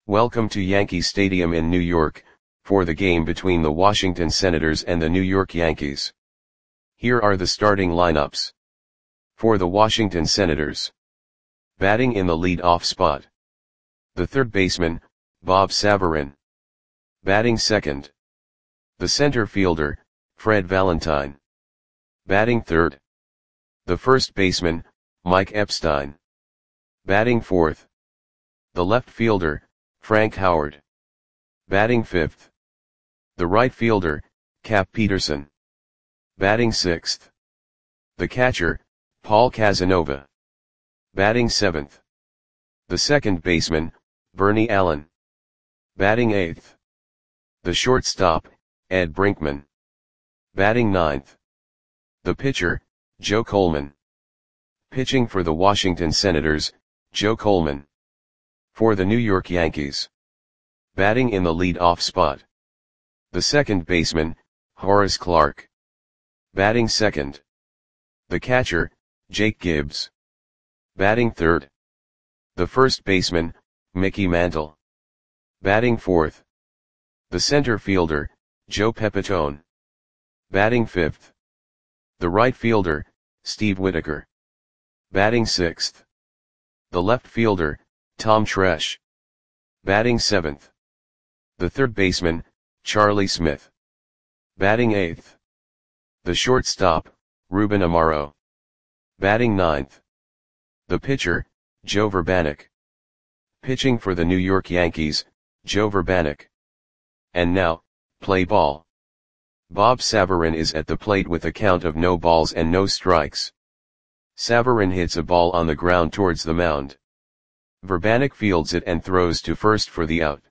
Welcome to Yankee Stadium in New York, for the game between the Washington Senators and the New York Yankees. Here are the starting lineups. For the Washington Senators. Batting in the lead-off spot. The third baseman, Bob Savarin. Batting second. The center fielder, Fred Valentine. Batting third. The first baseman, Mike Epstein. Batting fourth. The left fielder, Frank Howard. Batting fifth. The right fielder, Cap Peterson. Batting sixth. The catcher, Paul Casanova. Batting seventh. The second baseman, Bernie Allen. Batting eighth. The shortstop, Ed Brinkman. Batting ninth. The pitcher, Joe Coleman. Pitching for the Washington Senators, Joe Coleman. For the New York Yankees. Batting in the lead-off spot. The second baseman, Horace Clarke. Batting second. The catcher, Jake Gibbs. Batting third. The first baseman, Mickey Mantle. Batting fourth. The center fielder, Joe Pepitone. Batting fifth. The right fielder, Steve Whitaker. Batting sixth. The left fielder, Tom Tresh. Batting seventh. The third baseman, Charlie Smith. Batting eighth. The shortstop, Ruben Amaro. Batting ninth. The pitcher, Joe Vrbanek. Pitching for the New York Yankees, Joe Vrbanek. And now, play ball. Bob Savarin is at the plate with a count of no balls and no strikes. Savarin hits a ball on the ground towards the mound. Vrbanek fields it and throws to first for the out.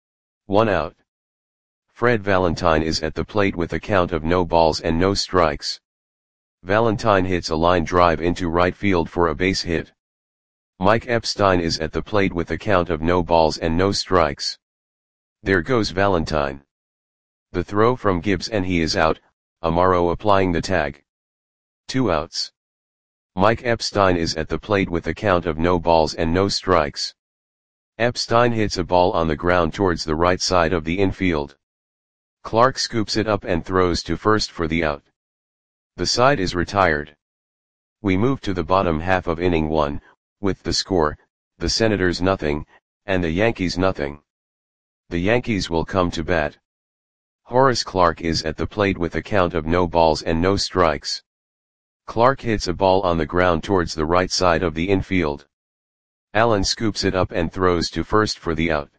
1 out. Fred Valentine is at the plate with a count of no balls and no strikes. Valentine hits a line drive into right field for a base hit. Mike Epstein is at the plate with a count of no balls and no strikes. There goes Valentine. The throw from Gibbs and he is out, Amaro applying the tag. 2 outs. Mike Epstein is at the plate with a count of no balls and no strikes. Epstein hits a ball on the ground towards the right side of the infield. Clarke scoops it up and throws to first for the out. The side is retired. We move to the bottom half of inning 1, with the score, the Senators nothing, and the Yankees nothing. The Yankees will come to bat. Horace Clarke is at the plate with a count of no balls and no strikes. Clarke hits a ball on the ground towards the right side of the infield. Allen scoops it up and throws to first for the out.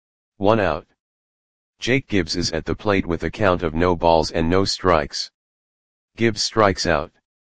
1 out. Jake Gibbs is at the plate with a count of no balls and no strikes. Gibbs strikes out.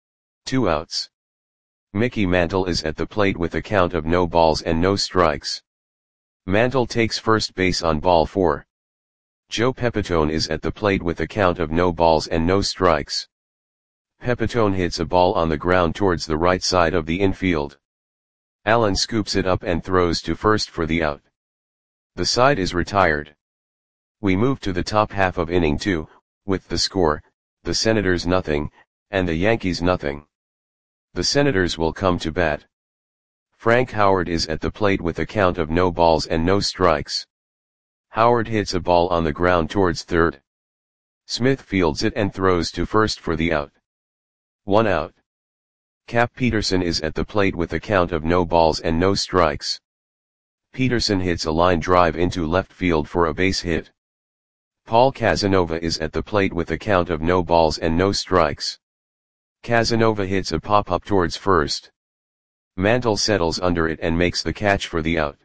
2 outs. Mickey Mantle is at the plate with a count of no balls and no strikes. Mantle takes first base on ball 4. Joe Pepitone is at the plate with a count of no balls and no strikes. Pepitone hits a ball on the ground towards the right side of the infield. Allen scoops it up and throws to first for the out. The side is retired. We move to the top half of inning 2, with the score, the Senators nothing, and the Yankees nothing. The Senators will come to bat. Frank Howard is at the plate with a count of no balls and no strikes. Howard hits a ball on the ground towards third. Smith fields it and throws to first for the out. 1 out. Cap Peterson is at the plate with a count of no balls and no strikes. Peterson hits a line drive into left field for a base hit. Paul Casanova is at the plate with a count of no balls and no strikes. Casanova hits a pop-up towards first. Mantle settles under it and makes the catch for the out.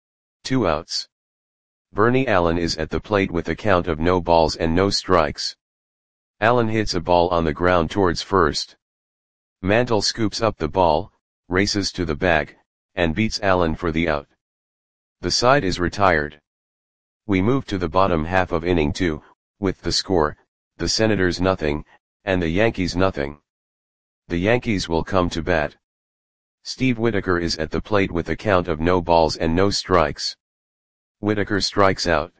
2 outs. Bernie Allen is at the plate with a count of no balls and no strikes. Allen hits a ball on the ground towards first. Mantle scoops up the ball, races to the bag, and beats Allen for the out. The side is retired. We move to the bottom half of inning 2, with the score, the Senators nothing, and the Yankees nothing. The Yankees will come to bat. Steve Whitaker is at the plate with a count of no balls and no strikes. Whitaker strikes out.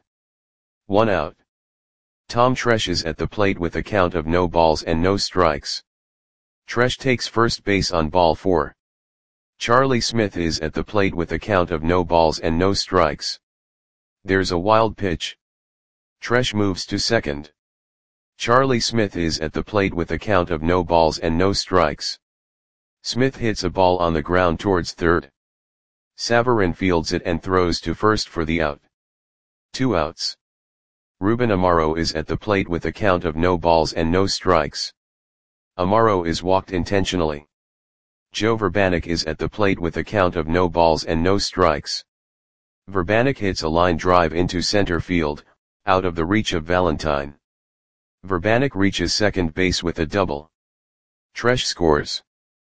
1 out. Tom Tresh is at the plate with a count of no balls and no strikes. Tresh takes first base on ball 4. Charlie Smith is at the plate with a count of no balls and no strikes. There's a wild pitch. Tresh moves to second. Charlie Smith is at the plate with a count of no balls and no strikes. Smith hits a ball on the ground towards third. Savarin fields it and throws to first for the out. 2 outs. Ruben Amaro is at the plate with a count of no balls and no strikes. Amaro is walked intentionally. Joe Vrbanek is at the plate with a count of no balls and no strikes. Vrbanek hits a line drive into center field, out of the reach of Valentine. Vrbanek reaches second base with a double. Tresh scores.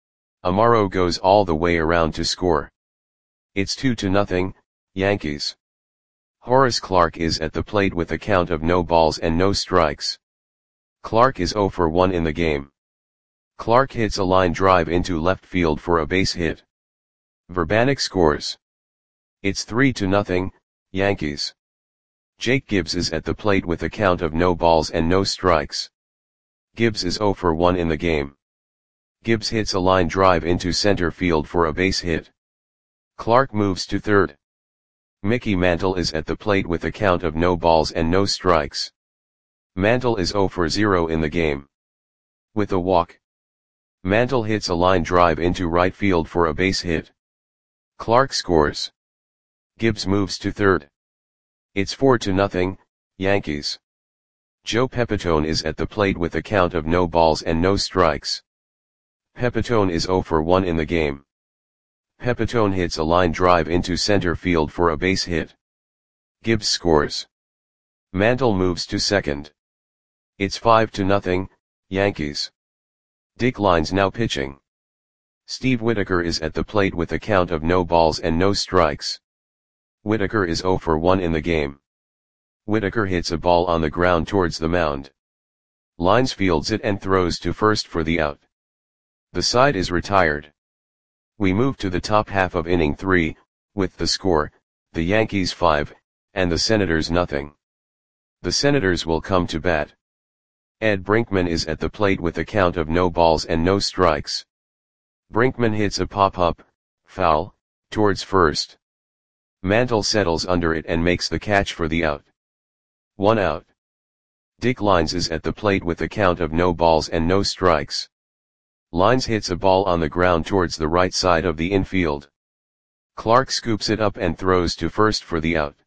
Amaro goes all the way around to score. It's 2-0, Yankees. Horace Clarke is at the plate with a count of no balls and no strikes. Clarke is 0 for 1 in the game. Clarke hits a line drive into left field for a base hit. Vrbanek scores. It's 3-0, Yankees. Jake Gibbs is at the plate with a count of no balls and no strikes. Gibbs is 0 for 1 in the game. Gibbs hits a line drive into center field for a base hit. Clarke moves to third. Mickey Mantle is at the plate with a count of no balls and no strikes. Mantle is 0 for 0 in the game. With a walk. Mantle hits a line drive into right field for a base hit. Clarke scores. Gibbs moves to third. It's 4-0, Yankees. Joe Pepitone is at the plate with a count of no balls and no strikes. Pepitone is 0 for 1 in the game. Pepitone hits a line drive into center field for a base hit. Gibbs scores. Mantle moves to second. It's 5-0, Yankees. Dick Lines now pitching. Steve Whitaker is at the plate with a count of no balls and no strikes. Whitaker is 0 for 1 in the game. Whitaker hits a ball on the ground towards the mound. Lines fields it and throws to first for the out. The side is retired. We move to the top half of inning 3, with the score, the Yankees 5, and the Senators 0. The Senators will come to bat. Ed Brinkman is at the plate with a count of no balls and no strikes. Brinkman hits a pop-up, foul, towards first. Mantle settles under it and makes the catch for the out. 1 out. Dick Lines is at the plate with a count of no balls and no strikes. Lines hits a ball on the ground towards the right side of the infield. Clarke scoops it up and throws to first for the out.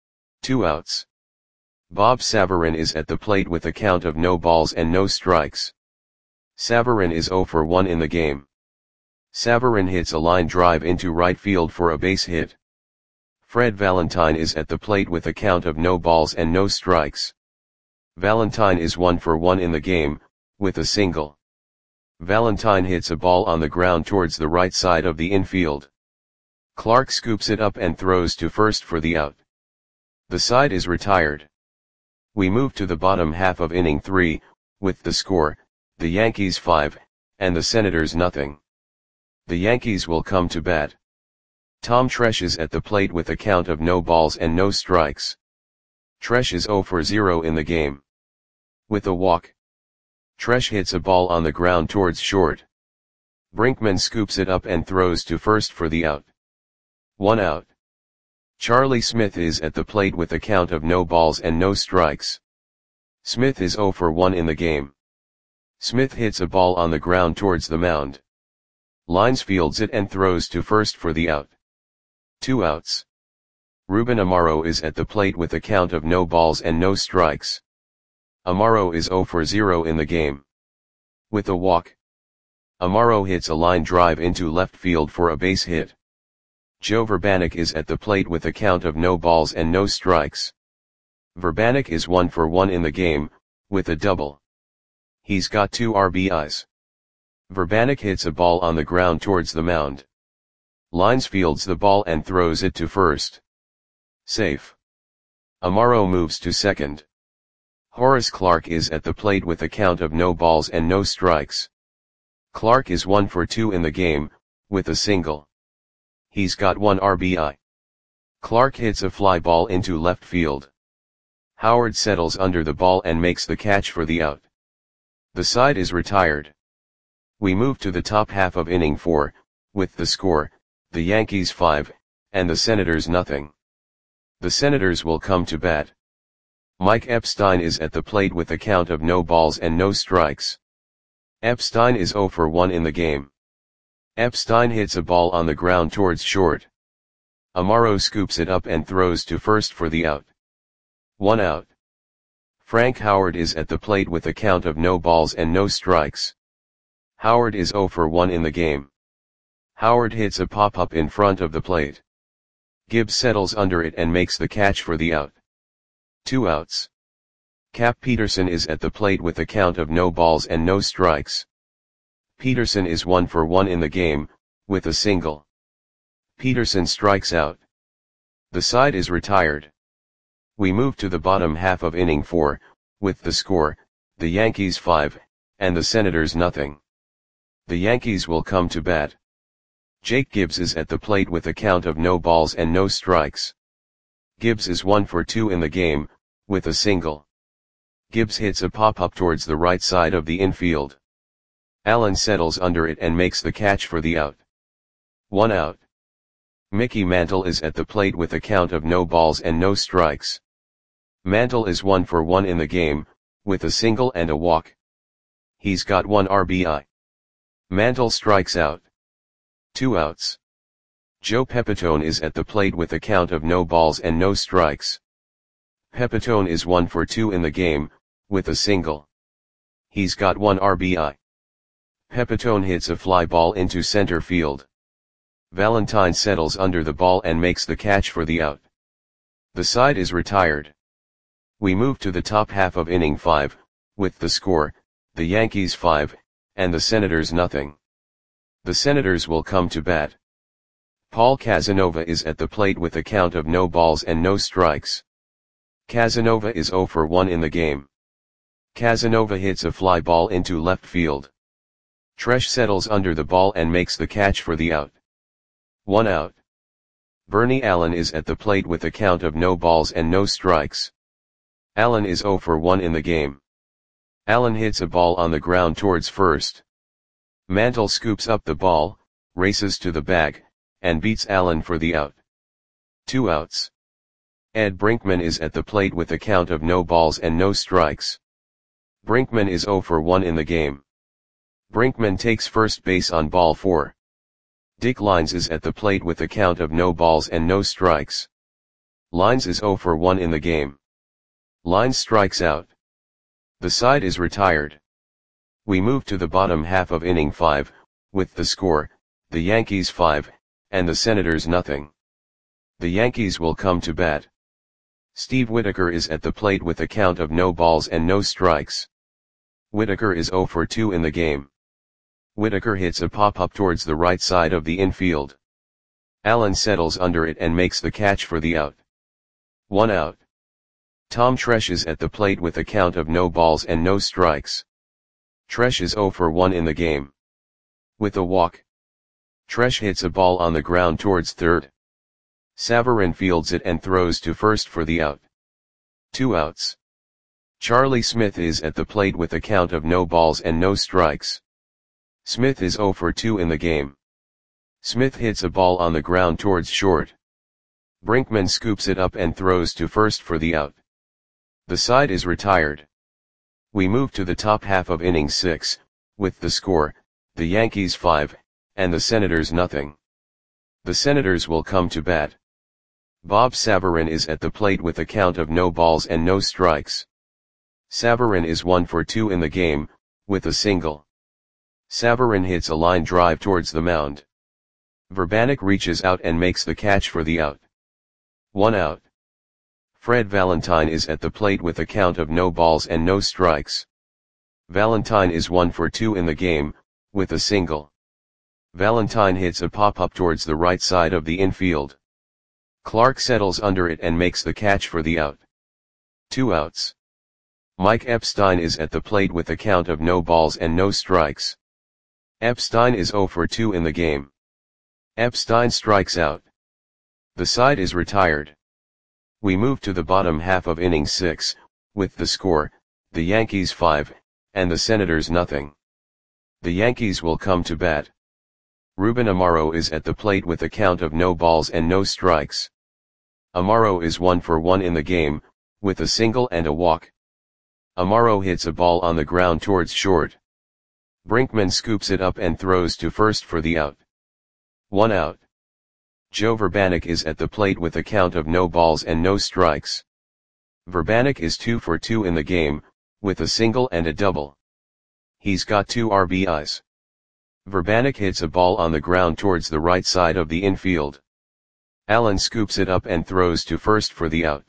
2 outs. Bob Savarin is at the plate with a count of no balls and no strikes. Savarin is 0 for 1 in the game. Savarin hits a line drive into right field for a base hit. Fred Valentine is at the plate with a count of no balls and no strikes. Valentine is 1 for 1 in the game, with a single. Valentine hits a ball on the ground towards the right side of the infield. Clarke scoops it up and throws to first for the out. The side is retired. We move to the bottom half of inning 3, with the score, the Yankees 5, and the Senators 0. The Yankees will come to bat. Tom Tresh is at the plate with a count of no balls and no strikes. Tresh is 0 for 0 in the game. With a walk. Tresh hits a ball on the ground towards short. Brinkman scoops it up and throws to first for the out. 1 out. Charlie Smith is at the plate with a count of no balls and no strikes. Smith is 0 for 1 in the game. Smith hits a ball on the ground towards the mound. Lines fields it and throws to first for the out. 2 outs. Ruben Amaro is at the plate with a count of no balls and no strikes. Amaro is 0 for 0 in the game. With a walk. Amaro hits a line drive into left field for a base hit. Joe Vrbanek is at the plate with a count of no balls and no strikes. Vrbanek is 1 for 1 in the game, with a double. He's got 2 RBIs. Vrbanek hits a ball on the ground towards the mound. Lines fields the ball and throws it to first. Safe. Amaro moves to second. Horace Clarke is at the plate with a count of no balls and no strikes. Clarke is 1 for 2 in the game, with a single. He's got 1 RBI. Clarke hits a fly ball into left field. Howard settles under the ball and makes the catch for the out. The side is retired. We move to the top half of inning 4, with the score, the Yankees 5, and the Senators 0. The Senators will come to bat. Mike Epstein is at the plate with a count of no balls and no strikes. Epstein is 0 for 1 in the game. Epstein hits a ball on the ground towards short. Amaro scoops it up and throws to first for the out. 1 out. Frank Howard is at the plate with a count of no balls and no strikes. Howard is 0 for 1 in the game. Howard hits a pop-up in front of the plate. Gibbs settles under it and makes the catch for the out. 2 outs. Cap Peterson is at the plate with a count of no balls and no strikes. Peterson is 1 for 1 in the game, with a single. Peterson strikes out. The side is retired. We move to the bottom half of inning 4, with the score, the Yankees 5, and the Senators nothing. The Yankees will come to bat. Jake Gibbs is at the plate with a count of no balls and no strikes. Gibbs is 1 for 2 in the game, with a single. Gibbs hits a pop-up towards the right side of the infield. Allen settles under it and makes the catch for the out. 1 out. Mickey Mantle is at the plate with a count of no balls and no strikes. Mantle is 1 for 1 in the game, with a single and a walk. He's got 1 RBI. Mantle strikes out. 2 outs. Joe Pepitone is at the plate with a count of no balls and no strikes. Pepitone is 1 for 2 in the game, with a single. He's got 1 RBI. Pepitone hits a fly ball into center field. Valentine settles under the ball and makes the catch for the out. The side is retired. We move to the top half of inning 5, with the score, the Yankees 5, and the Senators nothing. The Senators will come to bat. Paul Casanova is at the plate with a count of no balls and no strikes. Casanova is 0 for 1 in the game. Casanova hits a fly ball into left field. Tresh settles under the ball and makes the catch for the out. 1 out. Bernie Allen is at the plate with a count of no balls and no strikes. Allen is 0 for 1 in the game. Allen hits a ball on the ground towards first. Mantle scoops up the ball, races to the bag, and beats Allen for the out. 2 outs. Ed Brinkman is at the plate with a count of no balls and no strikes. Brinkman is 0 for 1 in the game. Brinkman takes first base on ball 4. Dick Lines is at the plate with a count of no balls and no strikes. Lines is 0 for 1 in the game. Lines strikes out. The side is retired. We move to the bottom half of inning 5, with the score, the Yankees 5, and the Senators nothing. The Yankees will come to bat. Steve Whitaker is at the plate with a count of no balls and no strikes. Whitaker is 0 for 2 in the game. Whitaker hits a pop-up towards the right side of the infield. Allen settles under it and makes the catch for the out. 1 out. Tom Tresh is at the plate with a count of no balls and no strikes. Tresh is 0 for 1 in the game. With a walk. Tresh hits a ball on the ground towards third. Savarin fields it and throws to first for the out. 2 outs. Charlie Smith is at the plate with a count of no balls and no strikes. Smith is 0 for 2 in the game. Smith hits a ball on the ground towards short. Brinkman scoops it up and throws to first for the out. The side is retired. We move to the top half of inning 6, with the score, the Yankees 5, and the Senators nothing. The Senators will come to bat. Bob Savarin is at the plate with a count of no balls and no strikes. Savarin is 1 for 2 in the game, with a single. Savarin hits a line drive towards the mound. Verbanek reaches out and makes the catch for the out. 1 out. Fred Valentine is at the plate with a count of no balls and no strikes. Valentine is 1 for 2 in the game, with a single. Valentine hits a pop-up towards the right side of the infield. Clark settles under it and makes the catch for the out. 2 outs. Mike Epstein is at the plate with a count of no balls and no strikes. Epstein is 0 for 2 in the game. Epstein strikes out. The side is retired. We move to the bottom half of inning 6, with the score, the Yankees 5, and the Senators nothing. The Yankees will come to bat. Ruben Amaro is at the plate with a count of no balls and no strikes. Amaro is 1 for 1 in the game, with a single and a walk. Amaro hits a ball on the ground towards short. Brinkman scoops it up and throws to first for the out. 1 out. Joe Vrbanek is at the plate with a count of no balls and no strikes. Vrbanek is 2 for 2 in the game, with a single and a double. He's got 2 RBIs. Vrbanek hits a ball on the ground towards the right side of the infield. Allen scoops it up and throws to first for the out.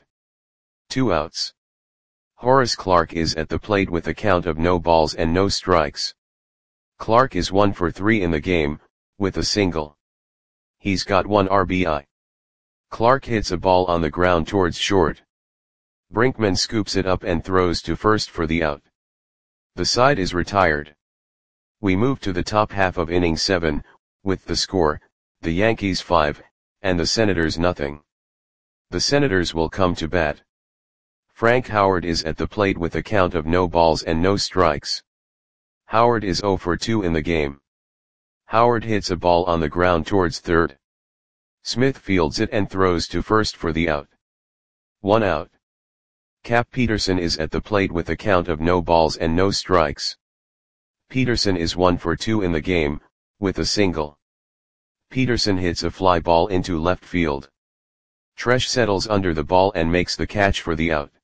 2 outs. Horace Clarke is at the plate with a count of no balls and no strikes. Clarke is 1 for 3 in the game, with a single. He's got 1 RBI. Clarke hits a ball on the ground towards short. Brinkman scoops it up and throws to first for the out. The side is retired. We move to the top half of inning 7, with the score, the Yankees 5, and the Senators nothing. The Senators will come to bat. Frank Howard is at the plate with a count of no balls and no strikes. Howard is 0 for 2 in the game. Howard hits a ball on the ground towards third. Smith fields it and throws to first for the out. 1 out. Cap Peterson is at the plate with a count of no balls and no strikes. Peterson is 1 for 2 in the game, with a single. Peterson hits a fly ball into left field. Tresh settles under the ball and makes the catch for the out.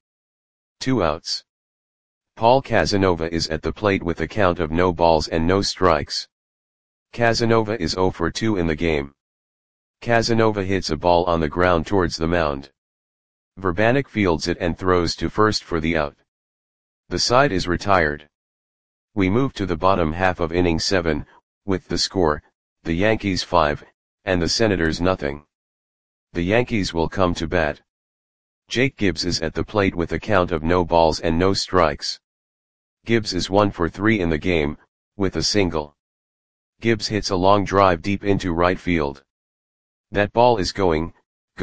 2 outs. Paul Casanova is at the plate with a count of no balls and no strikes. Casanova is 0 for 2 in the game. Casanova hits a ball on the ground towards the mound. Vrbanek fields it and throws to first for the out. The side is retired. We move to the bottom half of inning 7, with the score, the Yankees 5, and the Senators nothing. The Yankees will come to bat. Jake Gibbs is at the plate with a count of no balls and no strikes. Gibbs is 1 for 3 in the game, with a single. Gibbs hits a long drive deep into right field. That ball is gone.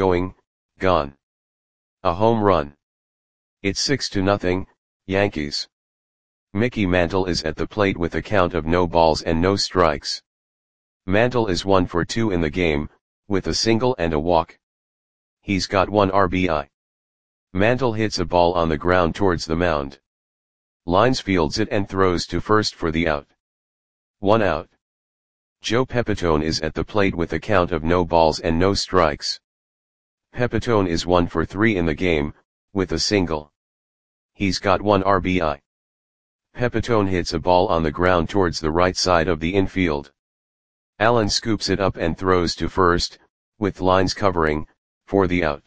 A home run. It's 6-0, Yankees. Mickey Mantle is at the plate with a count of no balls and no strikes. Mantle is 1 for 2 in the game, with a single and a walk. He's got 1 RBI. Mantle hits a ball on the ground towards the mound. Lines fields it and throws to first for the out. 1 out. Joe Pepitone is at the plate with a count of no balls and no strikes. Pepitone is 1 for 3 in the game, with a single. He's got 1 RBI. Pepitone hits a ball on the ground towards the right side of the infield. Allen scoops it up and throws to first, with lines covering, for the out.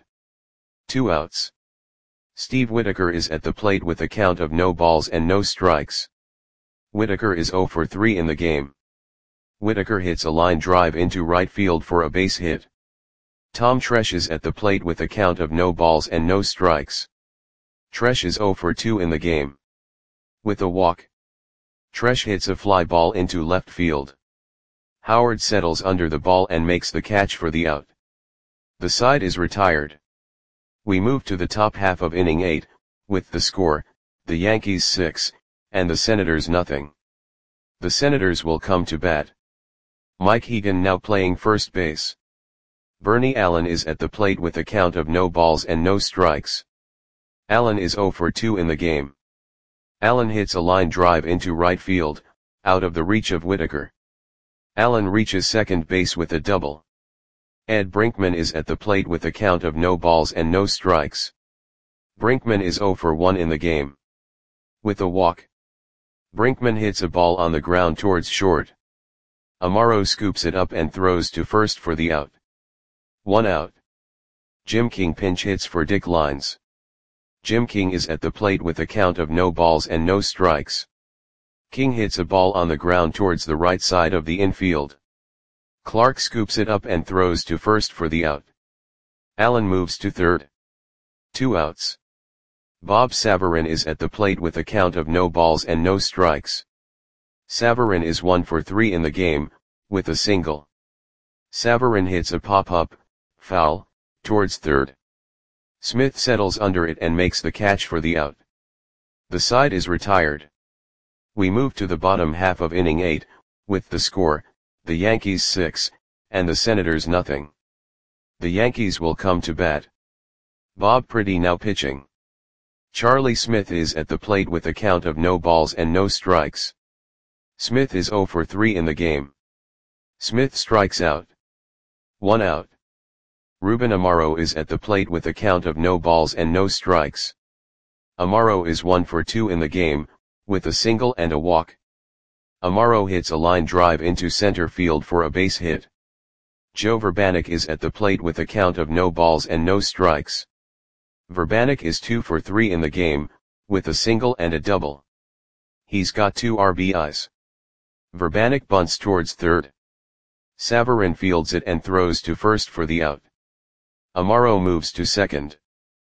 2 outs. Steve Whitaker is at the plate with a count of no balls and no strikes. Whitaker is 0 for 3 in the game. Whitaker hits a line drive into right field for a base hit. Tom Tresh is at the plate with a count of no balls and no strikes. Tresh is 0 for 2 in the game. With a walk. Tresh hits a fly ball into left field. Howard settles under the ball and makes the catch for the out. The side is retired. We move to the top half of inning 8, with the score, the Yankees 6, and the Senators nothing. The Senators will come to bat. Mike Hegan now playing first base. Bernie Allen is at the plate with a count of no balls and no strikes. Allen is 0 for 2 in the game. Allen hits a line drive into right field, out of the reach of Whitaker. Allen reaches second base with a double. Ed Brinkman is at the plate with a count of no balls and no strikes. Brinkman is 0 for 1 in the game. With a walk. Brinkman hits a ball on the ground towards short. Amaro scoops it up and throws to first for the out. 1 out. Jim King pinch hits for Dick Lines. Jim King is at the plate with a count of no balls and no strikes. King hits a ball on the ground towards the right side of the infield. Clarke scoops it up and throws to first for the out. Allen moves to third. 2 outs. Bob Savarin is at the plate with a count of no balls and no strikes. Savarin is 1 for 3 in the game, with a single. Savarin hits a pop-up, foul, towards third. Smith settles under it and makes the catch for the out. The side is retired. We move to the bottom half of inning 8, with the score, the Yankees 6, and the Senators nothing. The Yankees will come to bat. Bob Priddy now pitching. Charlie Smith is at the plate with a count of no balls and no strikes. Smith is 0 for 3 in the game. Smith strikes out. 1 out. Ruben Amaro is at the plate with a count of no balls and no strikes. Amaro is 1 for 2 in the game, with a single and a walk. Amaro hits a line drive into center field for a base hit. Joe Vrbanek is at the plate with a count of no balls and no strikes. Vrbanek is 2 for 3 in the game, with a single and a double. He's got 2 RBIs. Vrbanek bunts towards third. Savarin fields it and throws to first for the out. Amaro moves to second.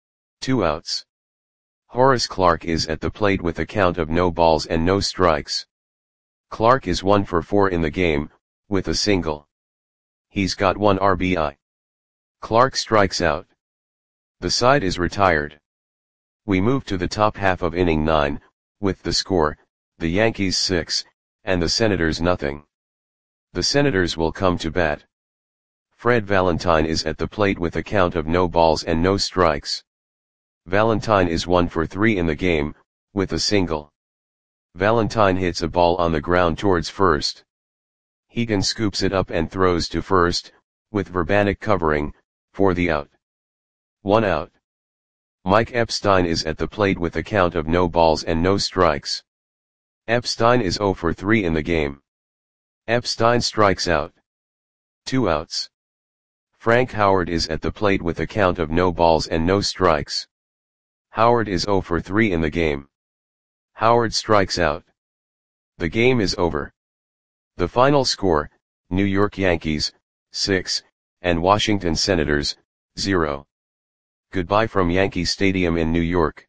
2 outs. Horace Clarke is at the plate with a count of no balls and no strikes. Clarke is 1 for 4 in the game, with a single. He's got 1 RBI. Clarke strikes out. The side is retired. We move to the top half of inning 9, with the score, the Yankees 6, and the Senators nothing. The Senators will come to bat. Fred Valentine is at the plate with a count of no balls and no strikes. Valentine is 1 for 3 in the game, with a single. Valentine hits a ball on the ground towards first. Hegan scoops it up and throws to first, with Vrbanek covering, for the out. 1 out. Mike Epstein is at the plate with a count of no balls and no strikes. Epstein is 0 for 3 in the game. Epstein strikes out. 2 outs. Frank Howard is at the plate with a count of no balls and no strikes. Howard is 0 for 3 in the game. Howard strikes out. The game is over. The final score, New York Yankees, 6, and Washington Senators, 0. Goodbye from Yankee Stadium in New York.